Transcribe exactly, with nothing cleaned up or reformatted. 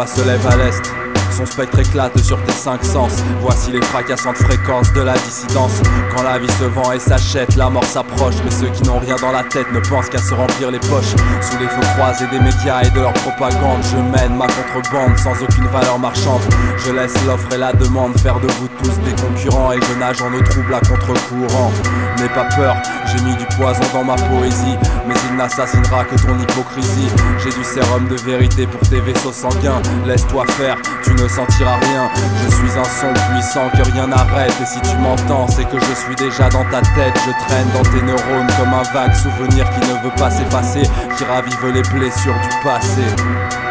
voix se lève à l'est. Son spectre éclate sur tes cinq sens. Voici les fracassantes fréquences de la dissidence. Quand la vie se vend et s'achète, la mort s'approche. Mais ceux qui n'ont rien dans la tête ne pensent qu'à se remplir les poches. Sous les feux croisés des médias et de leur propagande, je mène ma contrebande sans aucune valeur marchande. Je laisse l'offre et la demande faire de vous tous des concurrents. Et je nage en eau trouble à contre-courant. N'aie pas peur, j'ai mis du poison dans ma poésie, mais il n'assassinera que ton hypocrisie. J'ai du sérum de vérité pour tes vaisseaux sanguins. Laisse-toi faire, tu ne sentiras rien. Je suis un son puissant que rien n'arrête. Et si tu m'entends, c'est que je suis déjà dans ta tête. Je traîne dans tes neurones comme un vague souvenir qui ne veut pas s'effacer, qui ravive les blessures du passé.